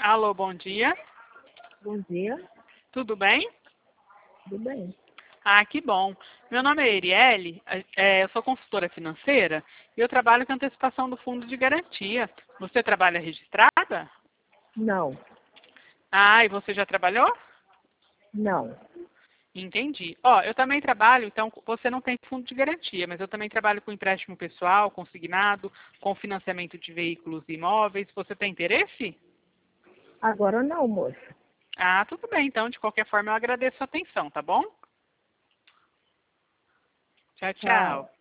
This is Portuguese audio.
Alô, bom dia. Bom dia, Tudo bem? tudo bem? Ah, que bom. Meu nome é Erielle, eu sou consultora financeira e eu trabalho com antecipação do fundo de garantia. Você trabalha registrada? Não, Ah, e você já trabalhou? não. Entendi. Ó, eu também trabalho, então você não tem fundo de garantia, mas eu também trabalho com empréstimo pessoal, consignado, com financiamento de veículos e imóveis. Você tem interesse? Agora não, moço. Ah, tudo bem. Então, de qualquer forma, eu agradeço a atenção, tá bom? Tchau, Tchau. tchau.